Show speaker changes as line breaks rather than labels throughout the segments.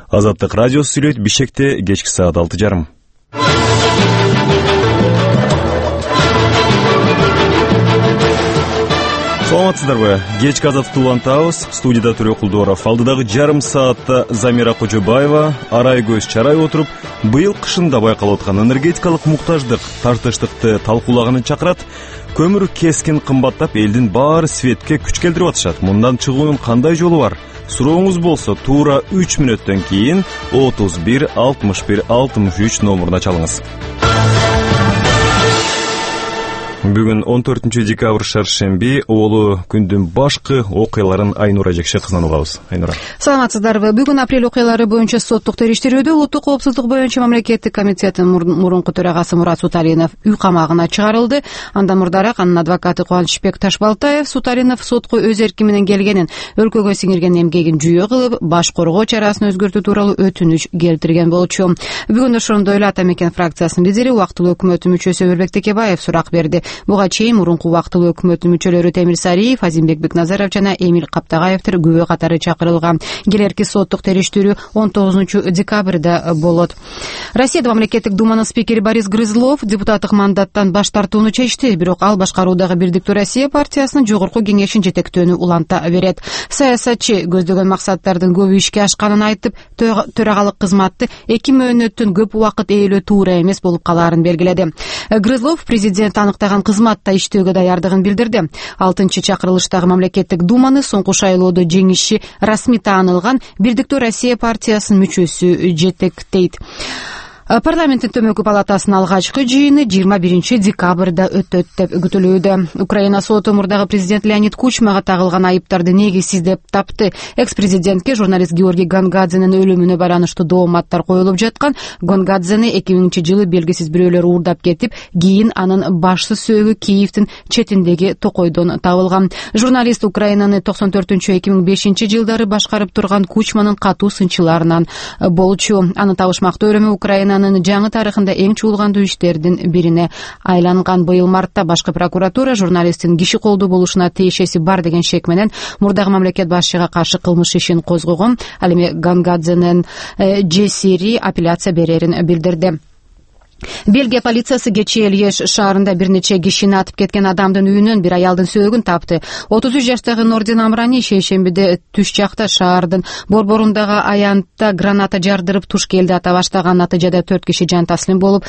Азаттык радиосу сүйлөйт. Бишкекте кечки саат 6:30. Саламатсыздарбы? Кечки азаттыкты улантабыз. Студияда Төрө Кулдуаров. Алдыдагы жарым саатта Замира Кожобаева арай көз чарай отуруп, быйыл кышында байкалып аткан энергетикалык муктаждык, тартыштыкты талкуулаганын чакырат. Көмүр кескин кымбаттап, элдин баары светке күч келтирип атышат. Мындан чыгуунун кандай жолу бар? Сурооңуз болсо, туура 3 мүнөттөн кийин 31 61 63 номуруна чалыңыз. Бүгүн 14 декабрь шаршемби, оолу күндүн башкы окуяларын Айнура Жекше кызынан угабыз. Айнура.
Саламатсыздарбы? Бүгүн апрель окуялары боюнча соттук териштирүүдө Улуттук коопсуздук боюнча мамлекеттик комитеттин мурунку төрагасы Мурат Суталинов үй камагына чыгарылды. Андан мурдараак анын адвокаты Кубанычбек Ташбалтаев Суталинов сотко өз эрки менен келгенин, өлкөгө сиңирген эмгегин жүйө кылып, баш коргоо чарасын өзгөртүү тууралуу өтүнүч келтирген болчу. Бүгүн ошондой эле Ата Мекен фракциясынын лидери, убактылуу өкмөттүн мүчөсү Өрбек Текебаев сурак берди. Буга чейин мурунку убактылуу өкмөттүн мүчөлөрү Темир Сариев, Азимбек Бекназаров жана Эмил Каптагаевдер күбө катары чакырылган. Келерки соттук териштирүү 19 декабрда болот. Россияда мамлекеттик думанын спикери Борис Грызлов депутаттык мандаттан баш тартууну чечти, бирок ал башкаруудагы Бирдиктүү Россия партиясынын жогорку кеңешин жетектөөнү уланта берет. Саясатчы көздөгөн максаттардын көбү ишке ашканын айтып, төрагалык кызматты 2 мөөнөттөн көп убакыт ээлөө туура эмес болуп калаарын белгиледи. Грызлов президент аныктаган кызматта иштөөгө даярдыгын билдирди. 6-чакырылыштагы мамлекеттик думаны соңку шайлоодо жеңиши расмий таанылган Бирдиктүү Россия партиясынын мүчөсү жетектейт. Парламенттин төмөнкү палатасынын алгачкы жыйыны 21 декабрда өтөт деп күтүлүүдө. Украина соту мурдагы президент Леонид Кучмага тагылган айыптарды негизсиз деп тапты. Экс-президентке журналист Георгий Гонгадзенин өлүмүнө байланыштуу дооматтар коюлуп жаткан. Гонгадзени 2000-жылы белгисиз бирөөлөр уурдап кетип, кийин анын башсыз сөөгү Киевдин четиндеги токойдон табылган. Журналист Украинаны 94-2005 жылдары башкарып турган Кучманын катуу сынчыларынан болчу. Анын табышмактуу өрөмү Украина жаңы тарыхында эң чуулгандуу иштердин бирине айланган. Быйыл мартта башкы прокуратура журналисттин киши колдуу болушуна тиешеси бар деген шек менен мурдагы мамлекет башчыга каршы кылмыш ишин козгогон. Ал эми Гонгадзенин жесири апелляция берерин билдирди. Бельгия полициясы кечээ Льеж шаарында бир нече кишини атып кеткен адамдын үйүнөн бир аялдын сөөгүн тапты. 33 жаштагы Нордин Амрани шейшембиде түш жакта шаардын борборундагы аянтта граната жардырып туш келди ата баштаган. Натыйжада 4 киши жан таслим болуп,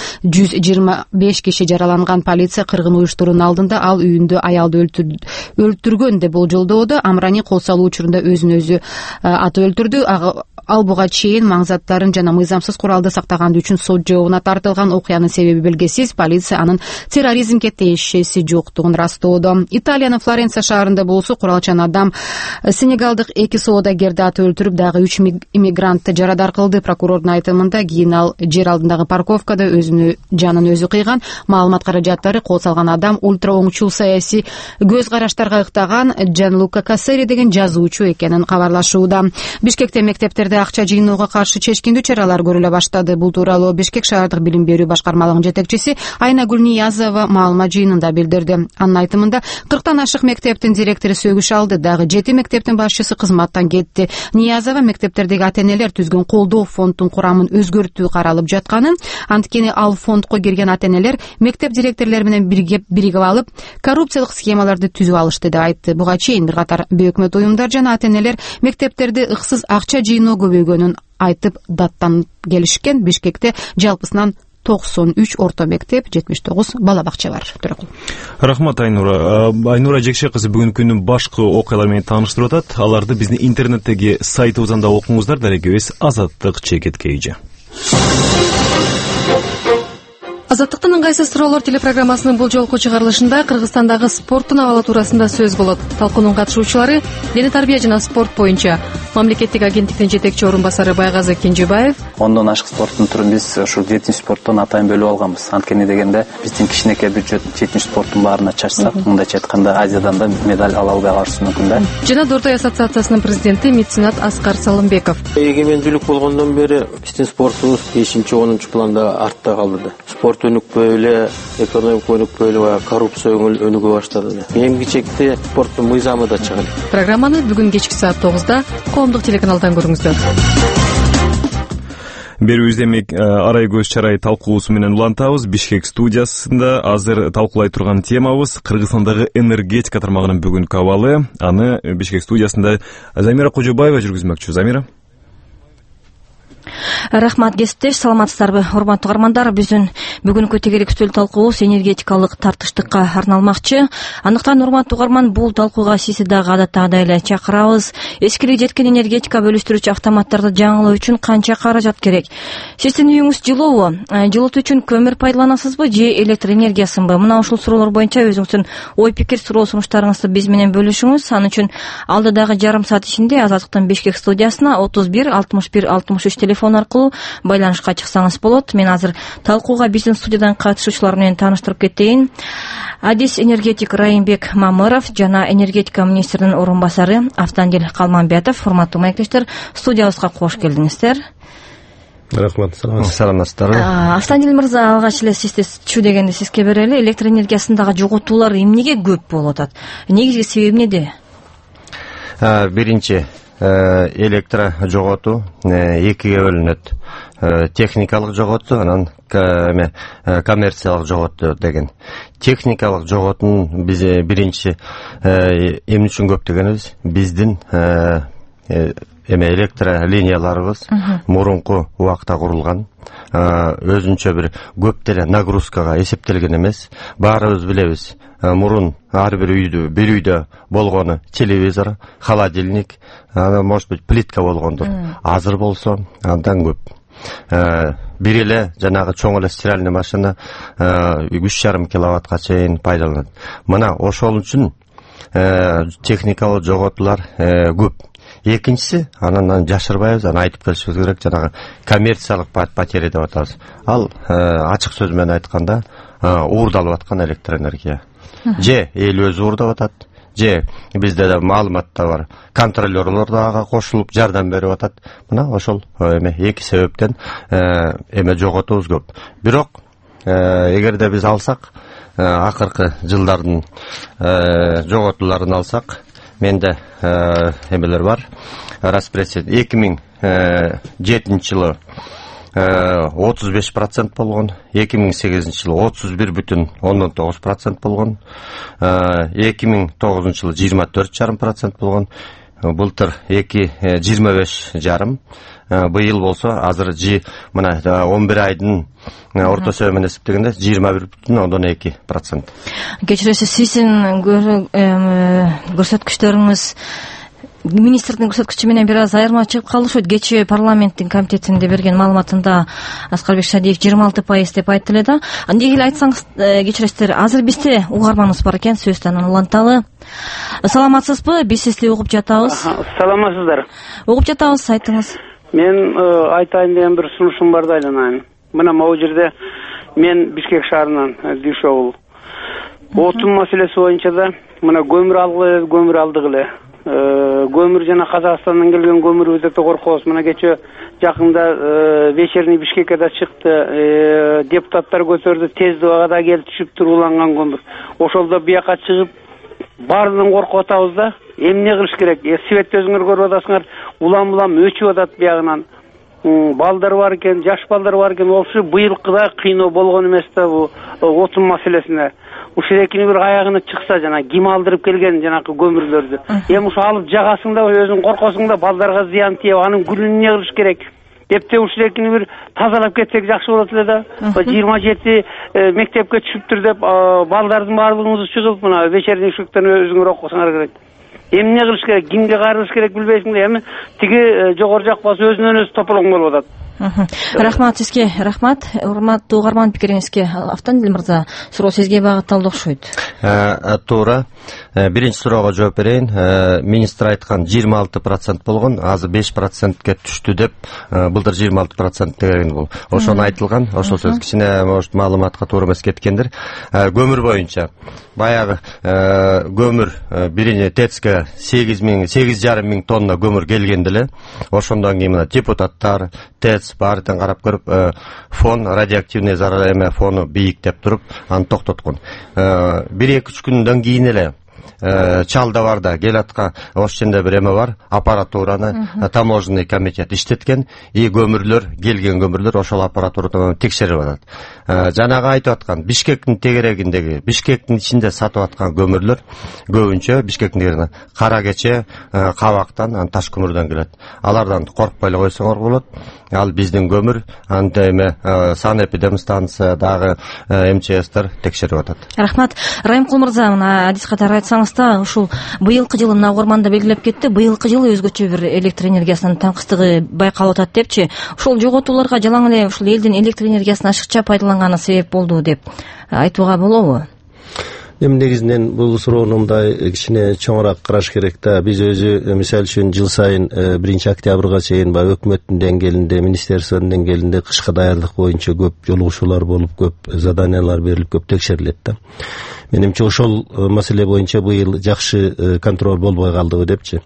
125 киши жараланган. Полиция кыргын уюштуруунун алдында ал үйүндө аялды өлтүргөн деп болжолдоодо. Амрани кол салуу учурунда өзүн өзү атып өлтүрдү. Ал буга чейин маңзаттарын жана мыйзамсыз куралды сактаганы үчүн сот жообуна тартылган. Окуянын себеби белгисиз. Полиция анын терроризмге тиешеси жоктугун растоодо. Италиянын Флоренция шаарында болсо куралчан адам сенегалдык 2 соодагерди атып өлтүрүп, дагы 3 иммигрантты жарадар кылды. Прокурордун айтымында кийин ал жер алдындагы парковкада өзүнүн жанын өзү кыйган. Маалымат каражаттары кол салган адам ультра оңчул саясий көз караштарга ыктаган Джанлука Кассери деген жазуучу экенин кабарлашууда. Бишкекте мектептерде акча жыйноого каршы чечкиндүү чаралар көрүлө баштады. Бул тууралуу Бишкек шаардык билим берүү башкармалыгынын жетекчиси Айнагүл Ниязова маалымат жыйынында билдирди. Анын айтымында 40тан ашык мектептин директору сөгүш алды, дагы 7 мектептин башчысы кызматтан кетти. Ниязова мектептердеги ата-энелер түзгөн колдоо фондунун курамын өзгөртүү каралып жатканын, анткени ал фондко кирген ата-энелер мектеп директорлору менен биригип алып, коррупциялык схемаларды түзүп алышты деп айтты. Буга чейин бир катар бейөкмөт уюмдар жана ата-энелер мектептерде ыксыз акча жыйноо көбөйгөнүн айтып даттанып келишкен. Бишкекте жалпысынан 93 орто мектеп, 79 бала бакча бар.
Рахмат Айнура. Айнура Жекше кызы бүгүнкү күндүн башкы окуялары менен тааныштырып атат. Аларды биздин интернеттеги сайтыбыздан да окуңуздар. Дарегебиз Азаттык ЧКТ.
Азаттыктын ыңгайсыз суроолор телепрограммасынын бул жолку чыгарылышында Кыргызстандагы спорттун абалы туурасында сөз болот. Талкуунун катышуучулары дене тарбия жана спорт боюнча мамлекеттик агенттиктин жетекчи орун басары Байгазы Кенжебаев,
10дон ашык спорттун түрүн биз ушу 7 спорттон атайын бөлүп алганбыз. Анткени дегенде биздин кичинекей бюджет 7 спорттун баарына чачсак, мындайча айтканда Азиядан да медаль ала албай калышыбыз мүмкүн да.
Жана Дордой ассоциациясынын президенти меценат Аскар Салымбеков.
Эгемендүүлүк болгондон бери биздин спортубуз 5-10 планда артта калды. Спорт өнүкпөй эле, экономика өнүкпөй эле, коррупция өнүгө баштады. Эми кичекте спорттун мыйзамы да чыгат.
Программаны бүгүн кечки саат 9-да коомдук телеканалдан көрүңүздөр.
Берүүбүз демек арай көз чарай талкуусу менен улантабыз. Бишкек студиясында азыр талкуулай турган темабыз Кыргызстандагы энергетика тармагынын бүгүнкү абалы. Аны Бишкек студиясында Замира Кожобаева жүргүзмөкчү. Замира.
Рахмат, кесиптеш, саламатсыздарбы? Урматтуу угармандар, биздин бүгүнкү тегерек үстөл талкуубуз энергетикалык тартыштыкка арналмакчы. Андыктан, урматтуу угарман, бул талкууга сизди дагы адаттагыдай эле чакырабыз. Эскилик жеткен энергетика бөлүштүрүүчү автоматтарды жаңылоо үчүн канча каражат керек? Сиздин үйүңүз жылуубу? Жылытуу үчүн көмүр пайдаланасызбы же электр энергиясынбы? Мына ушул суроолор боюнча өзүңүздүн ой пикир, суроо сунуштарыңызды биз менен бөлүшүңүз. Ал үчүн алдыдагы жарым саат ичинде Азаттыктын Бишкек студиясына 31 61 63 телефон аркылуу байланышка чыксаңыз болот. Мен азыр талкууга биздин студиядан катышуучулар менен тааныштырып кетейин. Адис энергетик Райымбек Мамыров жана энергетика министринин орун басары Автандил Калманбетов. Урматтуу маектештер, студиябызга кош келдиңиздер.
Рахмат, саламатсыздар.
Автандил мырза, алгач эле сизди чү дегенде сизге берели. Электр энергиясындагы жоготуулар эмнеге көп болуп атат? Негизги себеби неде?
Биринчи электро жоготуу экиге бөлүнөт. Техникалык жоготуу, анан коммерциялык жоготуу деген. Техникалык жоготуунун биз биринчи эмне үчүн көп дегенибиз, биздин электро линияларыбыз мурунку убакта курулган, өзүнчө бир көп деле нагрузкага эсептелген эмес. Баарыбыз билебиз, мурун ар бир үйдө болгону телевизор, холодильник, может быть плитка болгондур. Азыр болсо андан көп. Бир эле жанагы чоң эле стиральный машина 3,5 киловаттка чейин пайдаланат. Мына ошол үчүн техникалык жоготуулар көп. Экинчиси, анан жашырбайбыз, аны айтып келишибиз керек, жанагы коммерциялык потеря деп атабыз. Ал ачык сөз менен айтканда уурдалып аткан электр энергия. Же эл өзү уурдап атат, же бизде да маалыматта бар, контролерлор дагы кошулуп жардам берип атат. Мына ошол эки себептен жоготуубуз көп. Бирок эгерде биз алсак, акыркы жылдардын жоготууларын алсак, менде эмелер бар. Распрессия 2007 жылы 35% болгон, 2008 жылы 31,9% болгон, 2009 жылы 24,5% болгон, былтыр 25,5%, быйыл болсо азыр мына 11 айдын ортосу менен эсептегенде 21,2%.
Кечиресиз, сиздин көрсөткүчтөрүңүз министрдин көрсөткүчү менен бир аз айырма чыгып калышат. Кечээ парламенттин комитетинде берген маалыматында Аскарбек Шадиев 26% деп айтты эле да. Андегип эле айтсаңыз, кечиресиздер, азыр бизде угарманыбыз бар экен, сөздөн уланталы. Саламатсызбы? Биз сизди угуп жатабыз.
Саламатсыздар.
Угуп жатабыз, айтыңыз.
Мен айтайын деген бир сунушум бар да айланайын. Мына могу жерде мен Бишкек шаарынан Дүйшөгүл. Отун маселеси боюнча да мына көмүр алдык эле. Көмүр жана Казакстандан келген көмүрүбүз өтө коркобуз. Мына кечээ жакында вечерний Бишкекке да чыкты. Депутаттар көтөрдү, тез убагада келип түшүптүр уланган көмүр. Ошолдо бияка чыгып баардыгын коркуп атабыз да. Эмне кылыш керек? Светти өзүңөр көрүп атасыңар, улам өчүп атат биягынан. Балдар бар экен, жаш балдар бар экен. Ошо быйылкыда кыйноо болгон эмес да бу отун маселесине. Ушул экини бир аягына чыкса, жана ким алдырып келген жанакы көмүрлөрдү. Эми ушу алып жагасың да, өзүң коркосуң да, балдарга зыян тийип, анын күнүн эмне кылыш керек деп ушул экини бир тазалап кетсек жакшы болот эле да. 27 мектепке түшүптүр деп балдардын баардыгыбыз чыгып мына вечерний уштуктан өзүңөр окусаңар керек. Эмне кылыш керек, кимге кайрылыш керек билбейсиң да, эми тиги жогору жак болсо өзүнөн өзү тополоң болуп атат.
Рахмат сизге, рахмат. Урматтуу угарман, пикириңизге Автандил мырза, суроо сизге багытталды окшойт.
Туура. Биринчи суроого жооп берейин. Министр айткан 26% болгон, азыр 5%ке түштү деп, былтыр 26% деген бул. Ошону айтылган, ошол сөз кичине может маалыматка туура эмес кеткендир. Көмүр боюнча баягы көмүр биринчи ТЭЦке 8,5 миң тонна көмүр келгенде эле, ошондон кийин мына депутаттар, ТЭЦ баардыгын карап көрүп, фон радиоактивный зарар фону бийик деп туруп, аны токтоткон. 1-2 күндөн кийин эле Чалда барда келаткан ошченде бир эме бар, аппаратураны таможенный комитет иштеткен, и келген көмүрлөр ошол аппаратурада текшерип атат. Жанагы айтып аткан Бишкектин тегерегиндеги, Бишкектин ичинде сатып аткан көмүрлөр көбүнчө Бишкектин тегерегинде кара кече, кабактан, таш көмүрдөн келет. Алардан коркпой эле койсоңор болот. Ал биздин көмүр, анда эме санэпидемстанция дагы МЧСтер текшерип атат.
Рахмат. Райымкул мырза, мына адис катары айтсаңыз да, ушул быйылкы жылы мына угарманда белгилеп кетти, быйылкы жылы өзгөчө бир электр энергиясынын таңкыстыгы байкалып атат депчи. Ушул жоготууларга жалаң эле ушул элдин электр энергиясын ашыкча пайдаланганы себеп болду деп айтууга болобу?
Эми негизинен бул суроону мындай кичине чоңураак караш керек да. Биз өзү мисалы үчүн жыл сайын 1-октябрга чейин өкмөттүн деңгээлинде, министерствонун деңгээлинде кышка даярдык боюнча көп жолугушуулар болуп, көп заданиялар берилип, көп текшерилет да. Менимче ошол маселе боюнча быйыл жакшы контроль болбой калдыбы депчи.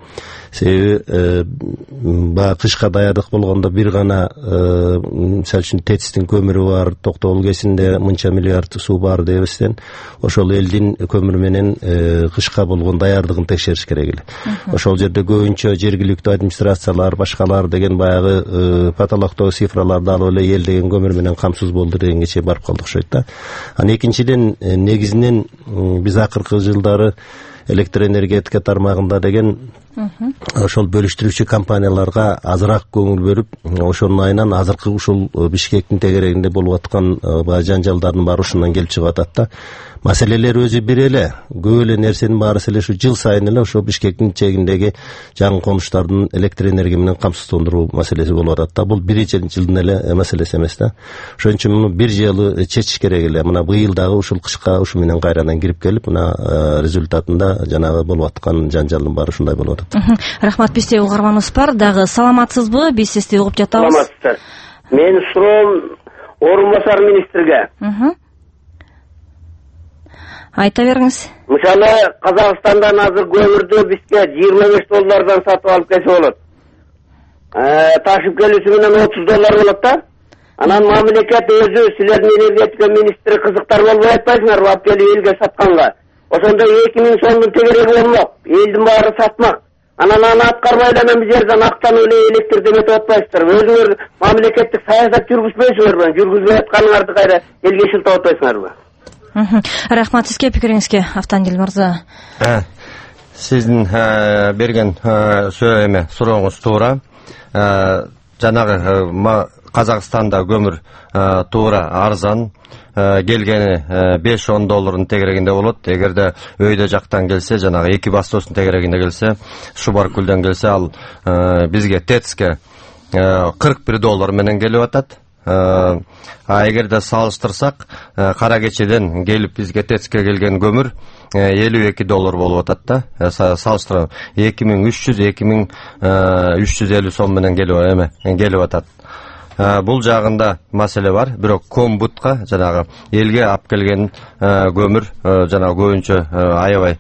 Себеби баягы кышка даярдык болгондо бир гана мисалы үчүн ТЭЦтин көмүрү бар, Токтогул КЭСинде мынча миллиард суу бар дебестен ошол элдин көмүр менен кышка болгон даярдыгын текшериш керек эле. Ошол жерде көбүнчө жергиликтүү администрациялар, башкалар деген баягы потолоктогу цифраларды алып эле эл деген көмүр менен камсыз болду дегенге чейин барып калдык окшойт да. Экинчиден негизинен биз акыркы жылдары электроэнергетика тармагында деген ошол бөлүштүрүүчү компанияларга азыраак көңүл бөлүп, ошонун айынан азыркы ушул Бишкектин тегерегинде болуп аткан жанжалдардын баары ушундан келип чыгып атат да. Маселелер өзү бир эле, көп эле нерсенин баары эле ушу жыл сайын эле ошо Бишкектин чегиндеги жаңы конуштардын электр энергия менен камсыздандыруу маселеси болуп атат да. Бул бир жылдын эле маселеси эмес да. Ошон үчүн муну бир жылы чечиш керек эле. Мына быйыл дагы ушул кышка ушу менен кайрадан кирип келип, мына результатында жанагы болуп аткан жанжалдын баары ушундай болуп атат.
Рахмат. Бизде угарманыбыз бар. Дагы саламатсызбы? Биз сизди угуп жатабыз.
Саламатсыздар. Менин суроом орун басар министрге.
Айта бериңиз.
Мисалы, Казакстандан азыр көмүрдү бизге $25 сатып алып келсе болот. Ташып келүүсү менен $30 болот да. Анан мамлекет өзү силердин энергетика министри кызыктар болбой атпайсыңарбы алып келип элге сатканга? Ошондо 2000 сомдун тегереги болмок, элдин баары сатмак. Анан аны аткарбай эле бир жерден актанып эле электр деметип атпайсыздарбы? Өзүңөр мамлекеттик саясат жүргүзбөйсүңөрбү? Жүргүзбөй атканыңарды кайра элге шылтап атпайсыңарбы?
Рахмат сизге, пикириңизге Автандил мырза.
Сиздин берген сурооңуз туура. Жанагы Казакстанда көмүр туура арзан, келгени $5-10 тегерегинде болот. Эгерде өйдө жактан келсе, жанагы эки бастоостун тегерегинде келсе, Шубаркулдан келсе, ал бизге ТЭЦке $41 менен келип атат. Эгерде салыштырсак, кара кечеден келип бизге ТЭЦке келген көмүр $52 болуп атат да. Салыштырып 2300-2350 сом менен келип атат. Бул жагында маселе бар. Бирок Комбутка жанагы элге алып келген көмүр жанагы көбүнчө аябай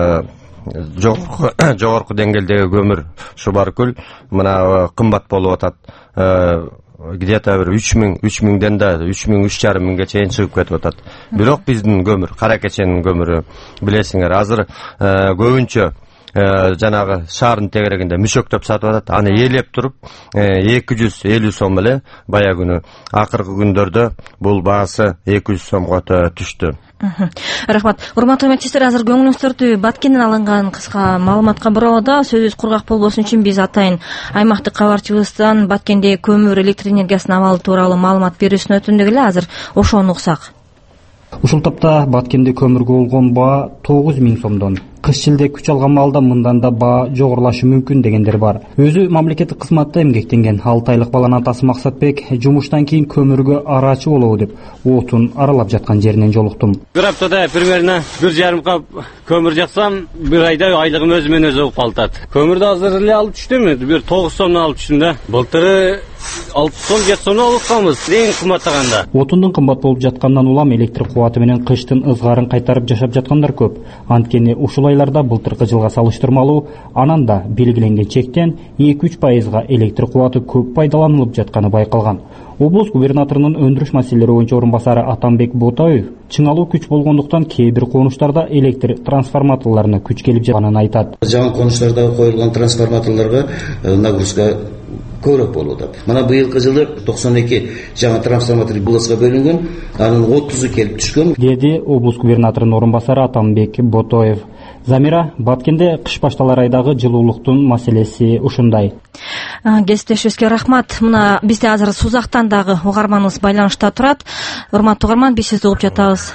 жогорку деңгээлдеги көмүр Шубаркул мына кымбат болуп атат. Где-то 3000ден да 3500 чейин чыгып кетип атат. Бирок биздин көмүр, кара кеченин көмүрү билесиңер, азыр көбүнчө жанагы шаардын тегерегинде мүчөктөп сатып атат. Аны ээлеп туруп 250 сом эле бая күнү акыркы күндөрдө бул баасы 200 сомго түштү.
Рахмат. Урматтуу эмгектештер, азыр көңүлүңүздөрдү Баткенден алынган кыска маалыматка буроодо. Сөзүбүз кургак болбосун үчүн биз атайын аймактык кабарчыбыздан Баткенде көмүр электр энергиясынын абалы тууралуу маалымат берүүсүн өтүндүк эле. Азыр ошону уксак.
Ушул тапта Баткенде көмүргө болгон баа 9000 сомдон. Кыш жылде күч алган маалда мындан да баа жогорулашы мүмкүн дегендер бар. Өзү мамлекеттик кызматта эмгектенген 6 айлык баланын атасы Максатбек жумуштан кийин көмүргө арачы болобу деп отун аралап жаткан жеринен жолуктум.
Бир аптада примерно 1,5 кап көмүр жаксам, бир айда айлыгым өзү менен өзү болуп калат. Көмүрдү азыр эле алып түштүм, бир 9 сомдон алып түштүм да. Былтыры 6 сом 7 сом алып атканбыз эң кымбаттаганда.
Отундун кымбат болуп жаткандан улам электр кубаты менен кыштын ызгарын кайтарып жашап жаткандар көп. Анткени ушул айларда былтыркы жылга салыштырмалуу анан да белгиленген чектен 2-3% электр кубаты көп пайдаланылып жатканы байкалган. Облус губернаторунун өндүрүш маселелери боюнча орун басары Атамбек Ботоев чыңалуу күч болгондуктан кээ бир конуштарда электр трансформаторлоруна күч келип жатканын айтат.
Жаңы конуштарда коюлган трансформаторлорго нагрузка көбүрөөк болуп атат. Мына быйылкы жылы 92 жаңы трансформатор облуска бөлүнгөн, анын 30-у келип түшкөн, деди
облус губернаторунун орун басары Атамбек Ботоев. Замира, Баткенде кыш башталар айдагы жылуулуктун маселеси ушундай.
Кесиптешибизге рахмат. Мына бизде азыр Сузактан дагы угарманыбыз байланышта турат. Урматтуу угарман, биз сизди угуп жатабыз.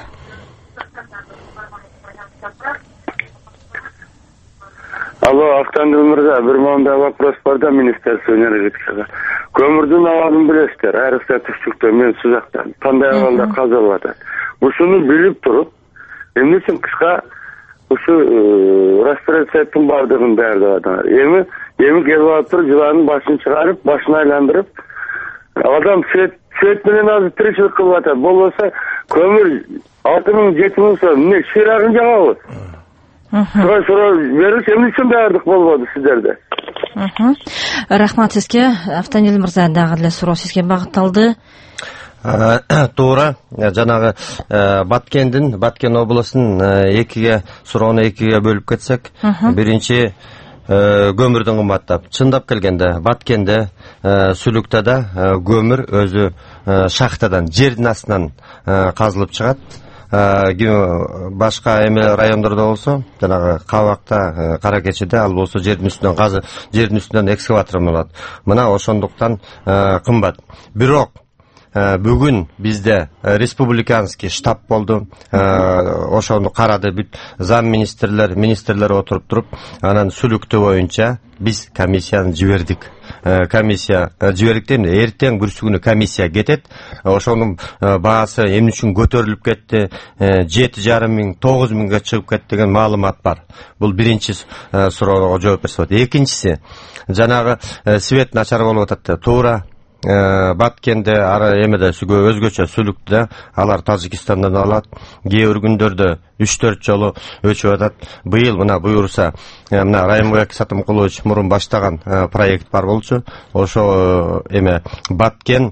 Алло, Автандыл мырза, бир мындай вопрос бар да министерство энергетикага. Көмүрдүн абалын билесиздер, айрыкча түштүктө, мен Сузактан. Кандай абалда казалып атат. Ушуну билип туруп, эмне үчүн кышка ушу распределениянын бардыгын даярдап атат. Эми келип атып, жыланын башын чыгарып, башын айландырып, адам свет менен азыр тиричилик кылып атат. Болбосо көмүр 6,000-7,000 сом, эмне ширагын жагабы? Суроо бериш, эмне үчүн даярдык болбоду сиздерде?
Рахмат сизге. Автандил мырза, дагы эле суроо сизге багытталды.
Туура, жанагы Баткен облусунун суроону экиге бөлүп кетсек, биринчи көмүрдүн кымбаттап. Чындап келгенде Баткенде Сүлүктө да көмүр өзү шахтадан, жердин астынан казылып чыгат. Башка райондордо болсо, жанагы Кабакта, Кара Кечиде, ал болсо жердин үстүнөн экскаватор болот. Мына ошондуктан кымбат. Бирок бүгүн бизде республиканский штаб болду. Ошону карады бүт зам министрлер отуруп туруп, анан Сүлүктө боюнча биз комиссияны жибердик. Комиссия жибердик дейм, эртең бүрсүгүнү комиссия кетет. Ошонун баасы эмне үчүн көтөрүлүп кетти, 7,5 9,000га чыгып кетти деген маалымат бар. Бул биринчи суроого жооп берсе болот. Экинчиси, жанагы свет начар болуп атат. Туура, Баткенде эмеде өзгөчө Сүлүктө алар Тажикстандан алат. Кээ бир күндөрдө 3-4 жолу өчүп атат. Быйыл мына буюрса, мына Райымбек Сатымкулович мурун баштаган проект бар болчу. Ошо Баткен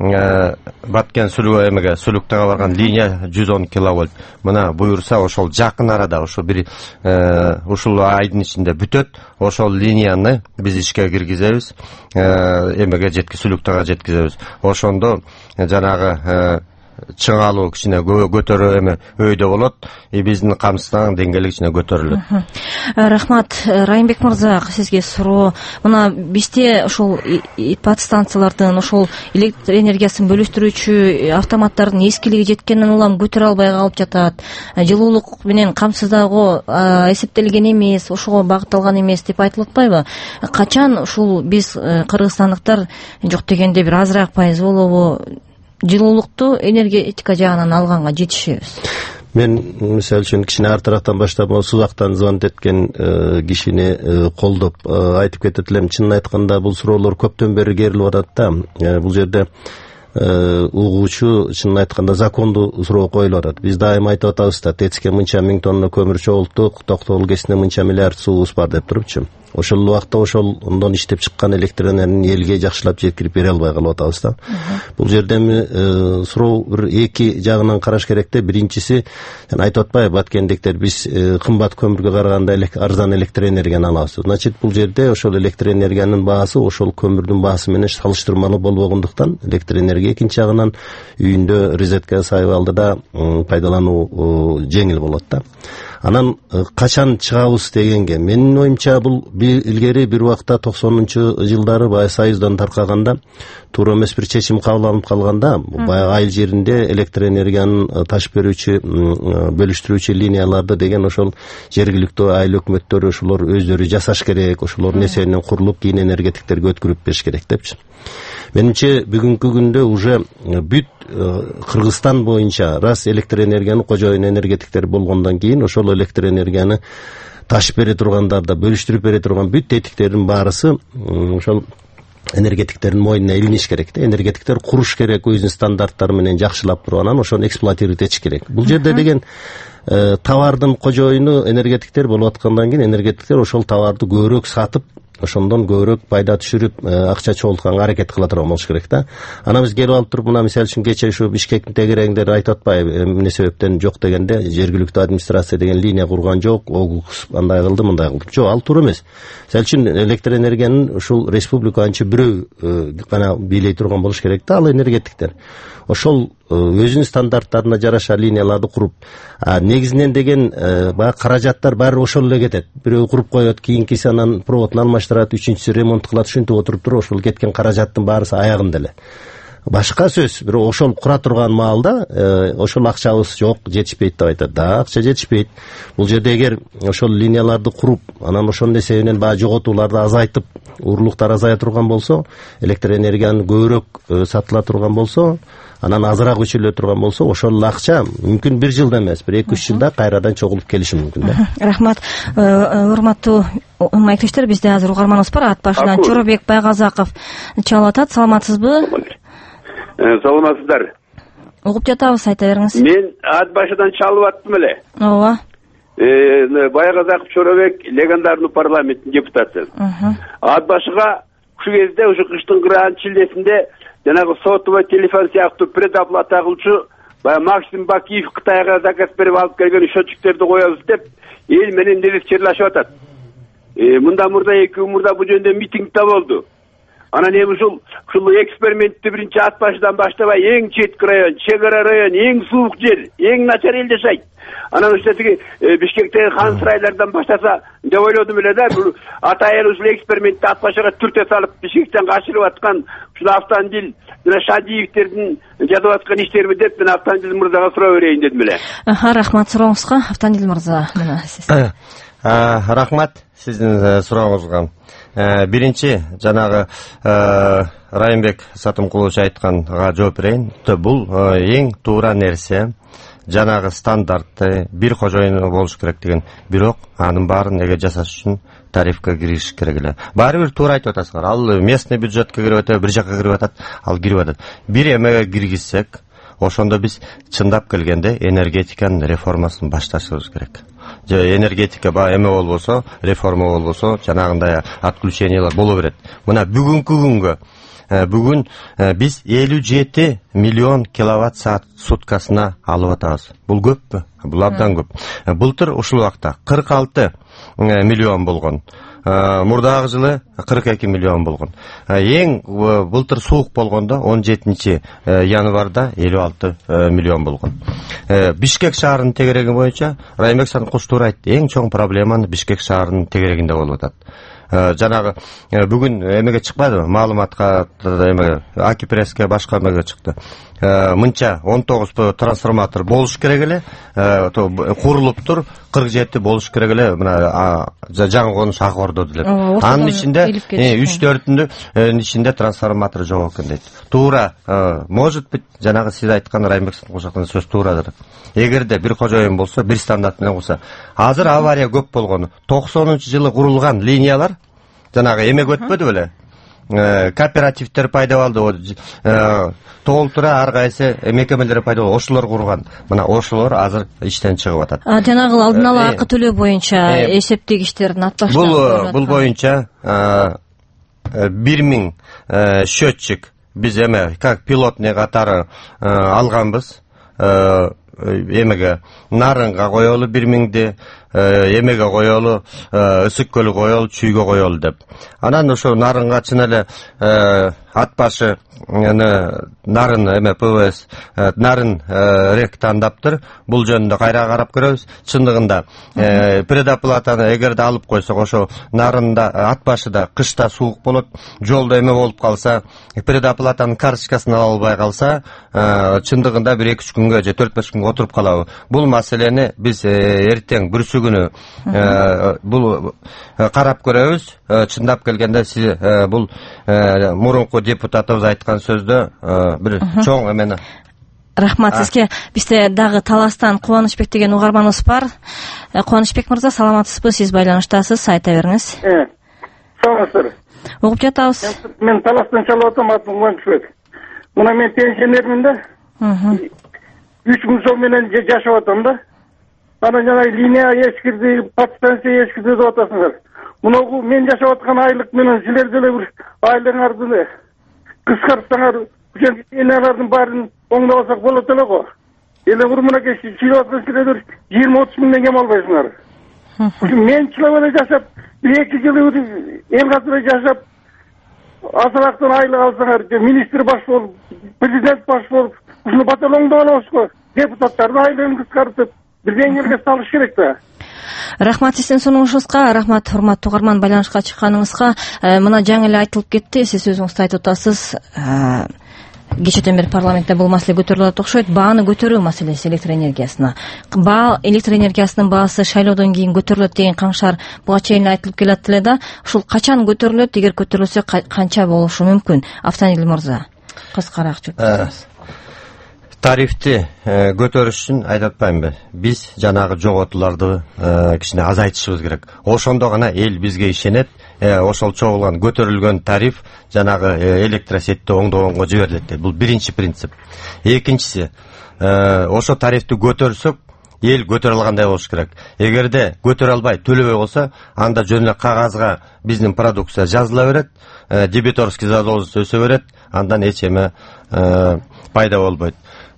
Сүлүктөгө барган линия 110 киловольт. Мына буюрса ошол жакын арада, ошо бир ушул айдын ичинде бүтөт. Ошол линияны биз ишке киргизебиз. Сүлүктөгө жеткизебиз. Ошондо жанагы чыңалуу кичине көтөрүү өйдө болот. Биздин камсыздаган деңгээли кичине көтөрүлөт.
Рахмат. Райымбек мырза, сизге суроо. Мына бизде ошол подстанциялардын, ошол электр энергиясын бөлүштүрүүчү автоматтардын эскилиги жеткенден улам көтөрө албай калып жатат. Жылуулук менен камсыздагы эсептелген эмес, ошого багытталган эмес деп айтылып атпайбы? Качан ушул биз кыргызстандыктар жок дегенде бир азыраак пайыз болобу жылуулукту энергетика жагынан алганга жетишебиз?
Мен мисалы үчүн кичине артырактан баштап Сузактан звонок эткен кишини колдоп айтып кетет элем. Чынын айтканда бул суроолор көптөн бери керилип атат да. Бул жерде угуучу чынын айтканда закондуу суроо коюлуп атат. Биз дайыма айтып атабыз да, ТЭЦке мынча миң тонна көмүр чогулттук, Токтогул КЭСине мынча миллиард суубуз бар деп турупчу. Ошол убакта ондон иштеп чыккан электр энергияны элге жакшылап жеткирип бере албай калып атабыз да. Бул жерде суроо бир эки жагынан караш керек да. Биринчиси, айтып атпайбы, Баткендиктер биз кымбат көмүргө караганда арзан электр энергияны алабыз. Значит, бул жерде ошол электр энергиянын баасы ошол көмүрдүн баасы менен салыштырмалуу болбогондуктан электр энергия экинчи жагынан үйүндө розетка сайып алдыда пайдалануу жеңил болот да. Анан качан чыгабыз дегенге, менин оюмча бул илгери бир убакта 90-жылдары баягы Союздан таркаганда туура эмес бир чечим кабыл калганда, баягы айыл жеринде электр энергиянын ташып берүүчү, бөлүштүрүүчү линияларды деген ошол жергиликтүү айыл өкмөттөрү ошолор өздөрү жасаш керек, ошолордун эсебинен курулуп, кийин энергетиктерге өткөрүп бериш керек депчи. Менимче бүгүнкү күндө уже бүт Кыргызстан боюнча раз электр энергияны кожоюн энергетиктер болгондон кийин ошол электр энергияны ташып бере тургандар да, бөлүштүрүп бере турган бүт тетиктердин баарысы ошол энергетиктердин мойнуна илиниш керек да. Энергетиктер куруш керек, өзүнүн стандарттары менен жакшылап туруп, анан ошону эксплуатировать этиш керек. Бул жерде деген товардын кожоюну энергетиктер болуп аткандан кийин энергетиктер ошол товарды көбүрөөк сатып, ошондон көбүрөөк пайда түшүрүп, акча чогултканга аракет кыла турган болуш керек да. Анан биз келип алып туруп, мына мисалы үчүн кече ушу Бишкектин тегерегиндер айтып атпайбы, эмне себептен жок дегенде, жергиликтүү администрация деген линия курган жок, ОГУКС андай кылды, мындай кылды. Жок, ал туура эмес. Мисалы үчүн электр энергиянын ушул республика анча бирөө гана бийлей турган болуш керек да, ал энергетиктер. Ошол өзүнүн стандарттарына жараша линияларды куруп, негизинен деген баягы каражаттар баары ошол эле кетет. Бирөө куруп коет, кийинкиси анан проводун алмаштырат, үчүнчүсү ремонт кылат, ушинтип отуруп туруп ошол кеткен каражаттын баарысы аягында эле. Башка сөз, бирок ошол кура турган маалда ошол акчабыз жок, жетишпейт деп айтат. Да, акча жетишпейт. Бул жерде эгер ошол линияларды куруп, анан ошонун эсебинен баягы жоготууларды азайтып, уурулуктар азая турган болсо, электр энергиянын көбүрөөк сатыла турган болсо, анан азыраак өчүрүлө турган болсо, ошол акча мүмкүн 1 жылда эмес, 1-2-3 жылда кайрадан чогулуп келиши мүмкүн да.
Рахмат. Урматтуу маектештер, бизде азыр угарманыбыз бар. Ат башынан Чоробек Байгазаков чалып атат. Саламатсызбы?
Саламатсыздар.
Угуп жатабыз, айта бериңиз.
Мен ат башынан чалып аттым эле.
Ооба.
Байгазаков Чоробек легендарный парламенттин депутаты. Ат башыга ушу кезде, ушу кыштын кыраан чилдесинде жанагы сотовый телефон сыяктуу предоплата кылчу Максим Бакиев Кытайга заказ берип алып келген счетчиктерди коебуз деп эл менен делип чырлашып атат. Мында мурда 2 мурда бул жөнүндө митингде болду. Анан эми ушул экспериментти биринчи ат башыдан баштабай эң четки район, чегара район, эң суук жер, эң начар эл жашайт. Анан ушул тиги Бишкектеги хан сарайлардан баштаса деп ойлодум эле да. Бул атайын ушул экспериментти ат башыга түртө салып Бишкектен качырып аткан ушул автомобиль жана Шадиевтердин жазып аткан иштерби деп мен Автандил мырзага суроо берейин дедим эле.
Рахмат сурооңузга. Автандил мырза, мына сиз.
Рахмат сиздин сурооңузга. Биринчи жанагы Райымбек Сатымкулович айтканга жооп берейин. Бул эң туура нерсе. Жанагы стандартты бир кожоюн болуш керек деген. Бирок анын баарын эге жасаш үчүн тарифке кириш керек эле. Баары бир туура айтып атасыңар. Ал местный бюджетке кирип атат, бир жакка кирип атат, ал кирип атат. Бир эмеге киргизсек, ошондо биз чындап келгенде энергетиканын реформасын башташыбыз керек. Энергетика эме болбосо, реформа болбосо, жанагындай отключениялар боло берет. Мына бүгүнкү күнгө бүгүн биз 57 миллион киловатт саат суткасына алып атабыз. Бул көппү? Бул абдан көп. Былтыр ушул убакта 46 миллион болгон. Мурдагы жылы 42 миллион болгон. Эң былтыр суук болгондо 17 январда 56 миллион болгон. Бишкек шаарынын тегереги боюнча Райымбек Сатымкулович туура айтты. Эң чоң проблеманы Бишкек шаарынын тегерегинде болуп атат. Жанагы бүгүн эмеге чыкпадыбы? Маалыматка эме Акипресске башка эмеге чыкты. Мынча 19 трансформатор болуш керек эле, курулуп тур, 47 болуш керек эле. Мына жаңы конуш Ак Ордодо деп. Анын ичинде 3/4-ünүн ичинде трансформатор жок экен дейт. Туура, может быть, жанагы сиз айткан Райымбек Сатымкуловичтун сөзү туурадыр. Эгерде бир кожоюн болсо, бир стандарт менен курса, азыр авария көп болгону, 90-жылы курулган линиялар жанагы эмеге өтпөдү беле? Кооперативдер пайда болду, толтура ар кайсы мекемелер пайда болду, ошолор курган. Мына ошолор азыр иштен чыгып атат.
Жанагы алдын ала акы төлөө боюнча эсептегичтердин ат башында
бул боюнча 1000 счетчик биз эме как пилотный катары алганбыз. Эмеге Нарынга коелу 1000ди, эмеге коелу, Ысык көлү коелу, Чүйгө коелу деп. Анан ошо Нарынга чын эле ат башы Нарын эме ПВС Нарын рек тандаптыр. Бул жөнүндө кайра карап көрөбүз. Чындыгында предоплатаны эгерде алып койсок, ошо Нарында ат башыда кышта суук болот, жолдо эме болуп калса, предоплатанын карточкасын ала албай калса, чындыгында 1-2 күнгө же 4-5 күнгө отуруп калабы. Бул маселени биз эртең бүрсү күнү бул карап көрөбүз. Чындап келгенде сиз бул мурунку депутатыбыз айткан сөздө бир чоң эмени.
Рахмат сизге. Бизде дагы Таластан Кубанычбек деген угарманыбыз бар. Кубанычбек мырза, саламатсызбы? Сиз байланыштасыз, айта бериңиз.
Саламатсыздар.
угуп жатабыз.
Мен Таластан чалып атам, атым Кубанычбек. Мына мен пенсионермин да. 3000 сом менен жашап атам да. Анан жана линия эскирди, подстанция эскирди деп атасыңар. Мына мен жашап аткан айлык менен силер деле бир айлыгыңарды кыскартсаңар, энелердин баарын оңдобосок болот эле го. Эле бир мынакей чыгып аткан силер 20-30 миңден кем албайсыңар. Мен чылап эле жашап, 2 жыл эл катары жашап, азыраактан айлык алсаңар, министр баш болуп, президент баш болуп, ушуну батал оңдоп алабыз го. Депутаттардын айлыгын кыскартып, бир деңгээлге салыш керек да.
Рахмат сиздин сунушуңузга, рахмат урматтуу угарман, байланышка чыкканыңызга. Мына жаңы эле айтылып кетти, сиз өзүңүз айтып атасыз. Кечээден бери парламентте бул маселе көтөрүлүп атат окшойт. Бааны көтөрүү маселеси электр энергиясына. Электр энергиясынын баасы шайлоодон кийин көтөрүлөт деген каңшар буга чейин айтылып келат эле да. Ушул качан көтөрүлөт, эгер көтөрүлсө канча болушу мүмкүн? Автанил мырза, кыскараак жооп бериңиз.
Тарифти көтөрүш үчүн айтып атпаймынбы? Биз жанагы жоготууларды кичине азайтышыбыз керек. Ошондо гана эл бизге ишенет. Ошол чогулган көтөрүлгөн тариф жанагы электросетти оңдогонго жиберилет. Бул биринчи принцип. Экинчиси, ошо тарифти көтөрсөк, эл көтөрө алгандай болуш керек. Эгерде көтөрө албай төлөбөй болсо, анда жөн эле кагазга биздин продукция жазыла берет, дебиторский задолженность өсө берет, андан эч эме пайда болбойт.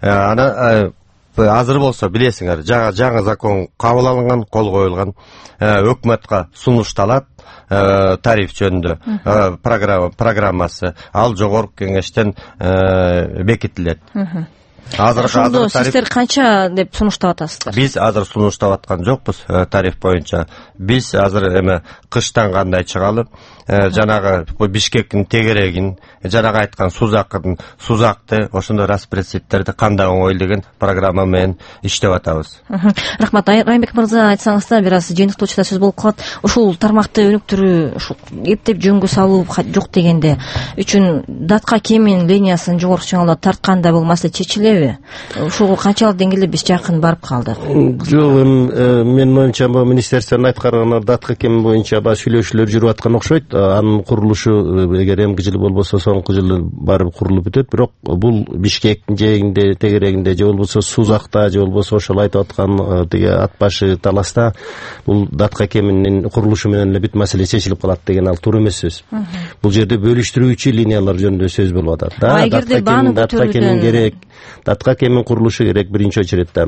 Ана азыр болсо билесиңер, жаңы закон кабыл алынган, кол коюлган, өкмөткө сунушталат тариф жөнүндө программасы. Ал жогорку кеңештен бекитилет.
Ошондо сиздер канча деп сунуштап атасыздар?
Биз азыр сунуштап аткан жокпуз тариф боюнча. Биз азыр эме кыштан кандай чыгалып, жанагы Бишкектин тегерегин, жанагы айткан сузакты, ошондой распределителерди кандай оңой деген программа менен иштеп атабыз.
Рахмат. Райымбек мырза, айтсаңыз да, бир аз жыйынтыктоочу сөз болуп калат. Ушул тармакты өнүктүрүү, ушул эптеп жөнгө салуу жок дегенде үчүн датка кемин линиясын жогорку чыңалда тартканда бул маселе чечилеби? Ушуга канчалык деңгээлде биз жакын барып калдык?
Жок, менин оюмча министрликтен айткандар датка кем боюнча сүйлөшүүлөр жүрүп аткан окшойт. Анын курулушу эгер эмки жылы болбосо соңку жылы барып курулуп бүтөт. Бирок бул Бишкектин жээгинде, тегерегинде же болбосо Сузакта, же болбосо ошол айтып аткан тиги ат башы Таласта бул датка кеминин курулушу менен эле бүт маселе чечилип калат деген ал туура эмес сөз. Бул жерде бөлүштүрүүчү линиялар жөнүндө сөз болуп атат. Датка кемин керек, датка кемин курулушу керек биринчи очередде.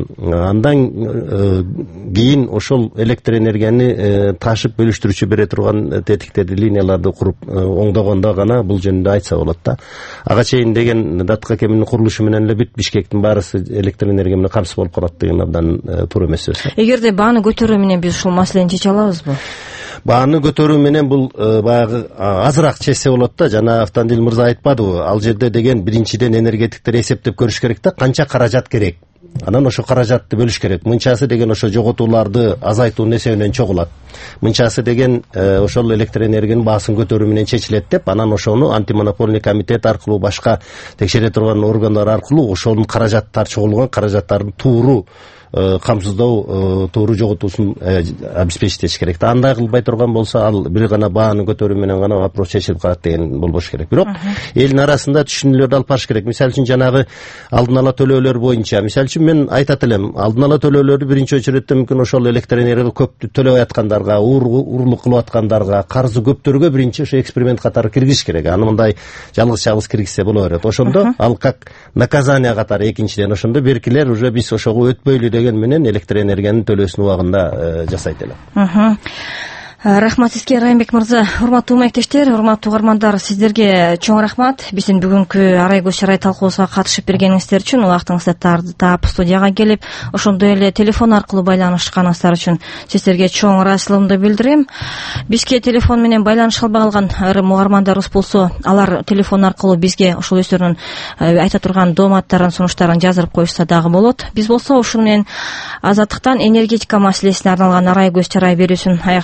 Андан кийин ошол электр энергияны ташып бөлүштүрүүчү бере турган тетиктерди, линияларды куруп оңдогондо гана бул жөнүндө айтса болот да. Ага чейин деген датка кеминин курулушу менен эле бүт Бишкектин баарысы электр энергия менен камсыз болуп калат деген абдан туура эмес сөз.
Эгерде бааны көтөрүү менен биз ушул маселени чече алабызбы?
Бааны көтөрүү менен бул баягы азыраак чечсе болот да. Жана Автандил мырза айтпадыбы? Ал жерде деген биринчиден энергетиктер эсептеп көрүш керек да, канча каражат керек. Анан ошо каражатты бөлүш керек. Мынчасы деген ошо жоготууларды азайтуунун эсебинен чогулат. Мынчасы деген ошол электр энергиянын баасын көтөрүү менен чечилет деп, анан ошону антимонопольный комитет аркылуу, башка текшере турган органдар аркылуу ошонун каражаттар чогулган каражаттардын тууру камсыздоо, тууру жоготуусун обеспечить керек. Андай кылбай турган болсо, ал бир гана бааны көтөрүү менен гана вопрос чечилип калат деген болбош керек. Бирок элдин арасында түшүнүүлөрдү алып барыш керек. Мисалы үчүн жанагы алдын ала төлөөлөр боюнча, мисалы үчүн мен айтат элем, алдын ала төлөөлөрдү биринчи очередде мүмкүн ошол электр энергияга көп төлөп аткандарга, уурулук кылып аткандарга, карзы көптөргө биринчи ошо эксперимент катары киргизиш керек. Аны мындай жалгыз киргизсе боло берет. Ошондо ал как наказание катары экинчиден ошондо беркилер уже биз ошого өтпөйлү деген менен электр энергиянын төлөөсүн убагында жасайт эле.
Рахмат сизге, Райымбек мырза. Урматтуу маектештер, урматтуу угармандар, сиздерге чоң рахмат. Биздин бүгүнкү арай көз чарай талкуубузга катышып бергениңиздер үчүн, убактыңызды таап студияга келип, ошондой эле телефон аркылуу байланышканыңыздар үчүн сиздерге чоң ыраазычылыгымды билдирем. Бизге телефон менен байланыша албай калган айрым угармандарыбыз болсо, алар телефон аркылуу бизге ошол өздөрүнүн айта турган дооматтарын, сунуштарын жаздырып коюшса дагы болот. Биз болсо ушуну менен Азаттыктан энергетика маселесине арналган арай көз чарай берүүсүн аяктайбыз.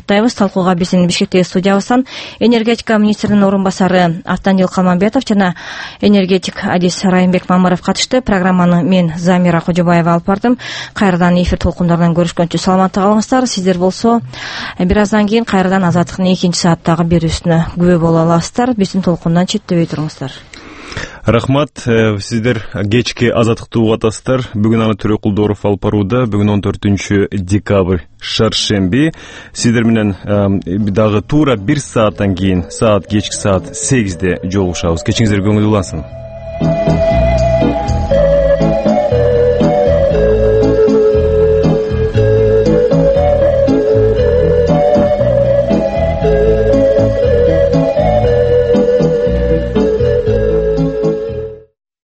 талкууга биздин Бишкектеги студиябыздан энергетика министринин орун басары Автандил Калманбетов жана энергетик адис Райымбек Мамыров катышты. Программаны мен Замира Кожобаева алып бардым. Кайрадан эфир толкундарынан көрүшкөнчө саламатта калыңыздар. Сиздер болсо бир аздан кийин кайрадан Азаттыктын 2-сааттагы берүүсүнө күбө боло аласыздар. Биздин толкундан четтебей туруңуздар.
Рахмат. Сиздер кечки Азаттыкты угуп атасыздар. Бүгүн аны Төрө Кулдоров алып барууда. Бүгүн 14 декабрь шаршемби. Сиздер менен дагы туура 1 сааттан кийин кечки саат 8де жолугушабыз. Кечиңиздер көңүл улансын.